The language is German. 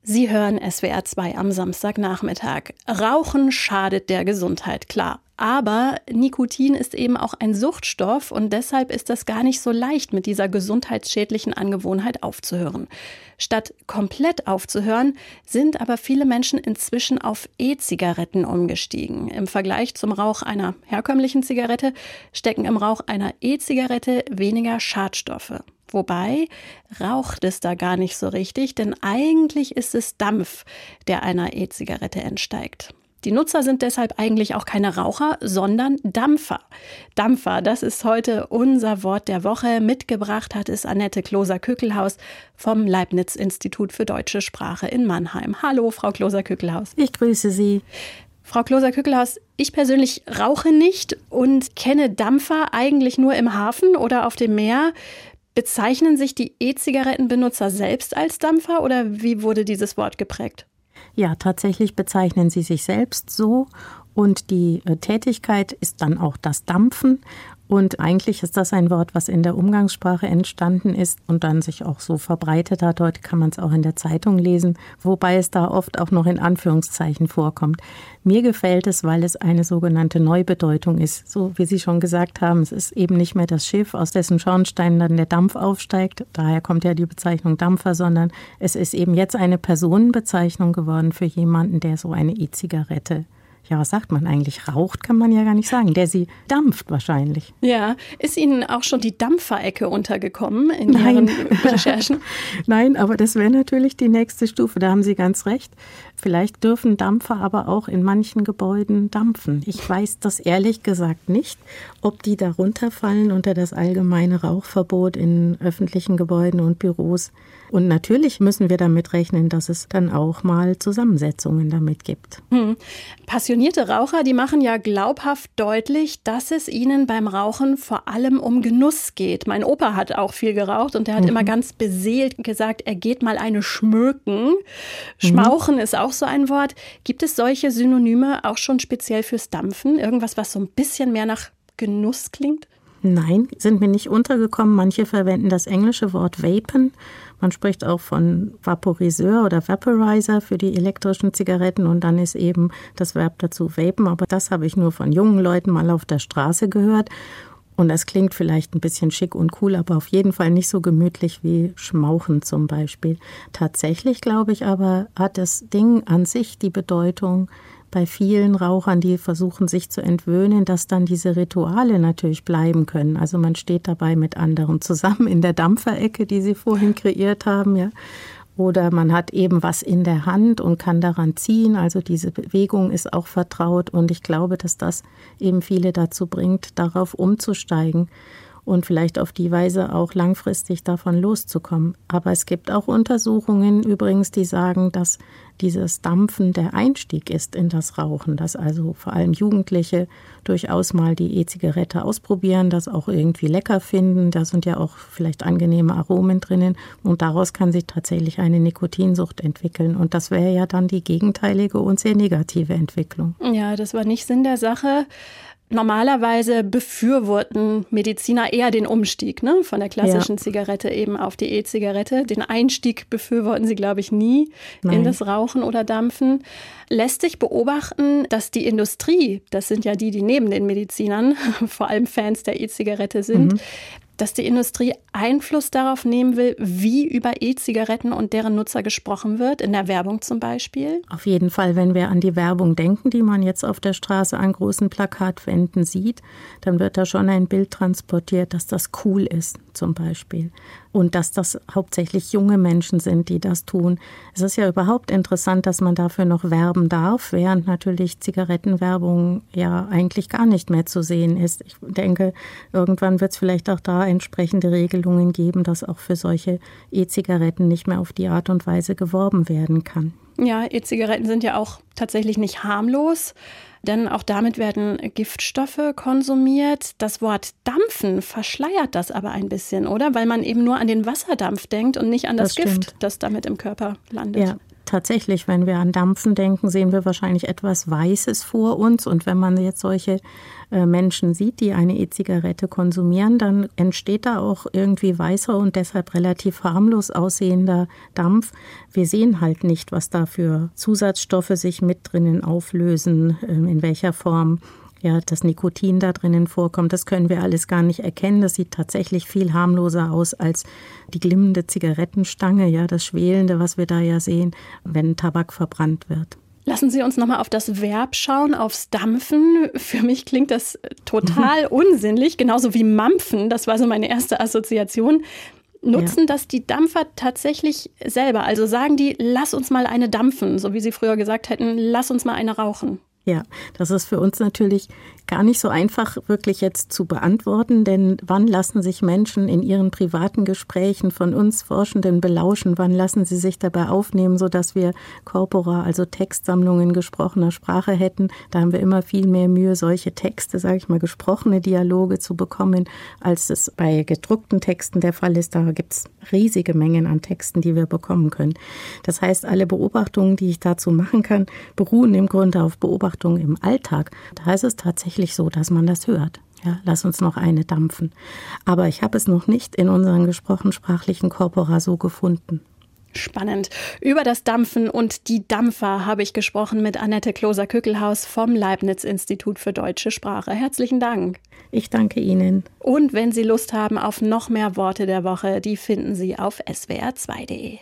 Sie hören SWR 2 am Samstagnachmittag. Rauchen schadet der Gesundheit, klar. Aber Nikotin ist eben auch ein Suchtstoff und deshalb ist das gar nicht so leicht, mit dieser gesundheitsschädlichen Angewohnheit aufzuhören. Statt komplett aufzuhören, sind aber viele Menschen inzwischen auf E-Zigaretten umgestiegen. Im Vergleich zum Rauch einer herkömmlichen Zigarette stecken im Rauch einer E-Zigarette weniger Schadstoffe. Wobei raucht es da gar nicht so richtig, denn eigentlich ist es Dampf, der einer E-Zigarette entsteigt. Die Nutzer sind deshalb eigentlich auch keine Raucher, sondern Dampfer. Dampfer, das ist heute unser Wort der Woche. Mitgebracht hat es Annette Kloser-Kückelhaus vom Leibniz-Institut für Deutsche Sprache in Mannheim. Hallo, Frau Kloser-Kückelhaus. Ich grüße Sie. Frau Kloser-Kückelhaus, ich persönlich rauche nicht und kenne Dampfer eigentlich nur im Hafen oder auf dem Meer. Bezeichnen sich die E-Zigarettenbenutzer selbst als Dampfer oder wie wurde dieses Wort geprägt? Ja, tatsächlich bezeichnen sie sich selbst so und die Tätigkeit ist dann auch das Dampfen. Und eigentlich ist das ein Wort, was in der Umgangssprache entstanden ist und dann sich auch so verbreitet hat. Heute kann man es auch in der Zeitung lesen, wobei es da oft auch noch in Anführungszeichen vorkommt. Mir gefällt es, weil es eine sogenannte Neubedeutung ist. So wie Sie schon gesagt haben, es ist eben nicht mehr das Schiff, aus dessen Schornstein dann der Dampf aufsteigt. Daher kommt ja die Bezeichnung Dampfer, sondern es ist eben jetzt eine Personenbezeichnung geworden für jemanden, der so eine E-Zigarette, ja, was sagt man eigentlich? Raucht kann man ja gar nicht sagen. Der sie dampft wahrscheinlich. Ja, ist Ihnen auch schon die Dampferecke untergekommen in Ihren Recherchen? Nein, aber das wäre natürlich die nächste Stufe. Da haben Sie ganz recht. Vielleicht dürfen Dampfer aber auch in manchen Gebäuden dampfen. Ich weiß das ehrlich gesagt nicht, ob die darunter fallen unter das allgemeine Rauchverbot in öffentlichen Gebäuden und Büros. Und natürlich müssen wir damit rechnen, dass es dann auch mal Zusammensetzungen damit gibt. Passionierte Raucher, die machen ja glaubhaft deutlich, dass es ihnen beim Rauchen vor allem um Genuss geht. Mein Opa hat auch viel geraucht und der hat immer ganz beseelt gesagt, er geht mal eine schmöken. Schmauchen ist auch so ein Wort. Gibt es solche Synonyme auch schon speziell fürs Dampfen? Irgendwas, was so ein bisschen mehr nach Genuss klingt? Nein, sind mir nicht untergekommen. Manche verwenden das englische Wort Vapen. Man spricht auch von Vaporiseur oder Vaporizer für die elektrischen Zigaretten und dann ist eben das Verb dazu Vapen. Aber das habe ich nur von jungen Leuten mal auf der Straße gehört. Und das klingt vielleicht ein bisschen schick und cool, aber auf jeden Fall nicht so gemütlich wie Schmauchen zum Beispiel. Tatsächlich, glaube ich, aber hat das Ding an sich die Bedeutung bei vielen Rauchern, die versuchen, sich zu entwöhnen, dass dann diese Rituale natürlich bleiben können. Also man steht dabei mit anderen zusammen in der Dampferecke, die sie vorhin kreiert haben, ja. Oder man hat eben was in der Hand und kann daran ziehen. Also diese Bewegung ist auch vertraut. Und ich glaube, dass das eben viele dazu bringt, darauf umzusteigen und vielleicht auf die Weise auch langfristig davon loszukommen. Aber es gibt auch Untersuchungen übrigens, die sagen, dass dieses Dampfen der Einstieg ist in das Rauchen, dass also vor allem Jugendliche durchaus mal die E-Zigarette ausprobieren, das auch irgendwie lecker finden. Da sind ja auch vielleicht angenehme Aromen drinnen und daraus kann sich tatsächlich eine Nikotinsucht entwickeln. Und das wäre ja dann die gegenteilige und sehr negative Entwicklung. Ja, das war nicht Sinn der Sache. Normalerweise befürworten Mediziner eher den Umstieg, ne, von der klassischen Zigarette eben auf die E-Zigarette. Den Einstieg befürworten sie, glaube ich, nie in das Rauchen oder Dampfen. Lässt sich beobachten, dass die Industrie, das sind ja die neben den Medizinern vor allem Fans der E-Zigarette sind, dass die Industrie Einfluss darauf nehmen will, wie über E-Zigaretten und deren Nutzer gesprochen wird, in der Werbung zum Beispiel? Auf jeden Fall, wenn wir an die Werbung denken, die man jetzt auf der Straße an großen Plakatwänden sieht, dann wird da schon ein Bild transportiert, dass das cool ist zum Beispiel. Und dass das hauptsächlich junge Menschen sind, die das tun. Es ist ja überhaupt interessant, dass man dafür noch werben darf, während natürlich Zigarettenwerbung ja eigentlich gar nicht mehr zu sehen ist. Ich denke, irgendwann wird es vielleicht auch da entsprechende Regelungen geben, dass auch für solche E-Zigaretten nicht mehr auf die Art und Weise geworben werden kann. Ja, E-Zigaretten sind ja auch tatsächlich nicht harmlos, denn auch damit werden Giftstoffe konsumiert. Das Wort Dampfen verschleiert das aber ein bisschen, oder? Weil man eben nur an den Wasserdampf denkt und nicht an das Gift, das damit im Körper landet. Ja. tatsächlich, wenn wir an Dampfen denken, sehen wir wahrscheinlich etwas Weißes vor uns. Und wenn man jetzt solche Menschen sieht, die eine E-Zigarette konsumieren, dann entsteht da auch irgendwie weißer und deshalb relativ harmlos aussehender Dampf. Wir sehen halt nicht, was da für Zusatzstoffe sich mit drinnen auflösen, in welcher Form das Nikotin da drinnen vorkommt. Das können wir alles gar nicht erkennen. Das sieht tatsächlich viel harmloser aus als die glimmende Zigarettenstange, das Schwelende, was wir da ja sehen, wenn Tabak verbrannt wird. Lassen Sie uns nochmal auf das Verb schauen, aufs Dampfen. Für mich klingt das total unsinnlich, genauso wie Mampfen. Das war so meine erste Assoziation. Nutzen das die Dampfer tatsächlich selber? Also sagen die, lass uns mal eine dampfen, so wie Sie früher gesagt hätten, lass uns mal eine rauchen. Ja, das ist für uns natürlich gar nicht so einfach wirklich jetzt zu beantworten, denn wann lassen sich Menschen in ihren privaten Gesprächen von uns Forschenden belauschen, wann lassen sie sich dabei aufnehmen, sodass wir Corpora, also Textsammlungen gesprochener Sprache hätten. Da haben wir immer viel mehr Mühe, solche Texte, sage ich mal, gesprochene Dialoge zu bekommen, als es bei gedruckten Texten der Fall ist. Da gibt es riesige Mengen an Texten, die wir bekommen können. Das heißt, alle Beobachtungen, die ich dazu machen kann, beruhen im Grunde auf Beobachtungen im Alltag. Da ist es tatsächlich so, dass man das hört. Ja, lass uns noch eine dampfen. Aber ich habe es noch nicht in unseren gesprochensprachlichen Corpora so gefunden. Spannend. Über das Dampfen und die Dampfer habe ich gesprochen mit Annette Kloser-Kückelhaus vom Leibniz-Institut für Deutsche Sprache. Herzlichen Dank. Ich danke Ihnen. Und wenn Sie Lust haben auf noch mehr Worte der Woche, die finden Sie auf swr2.de.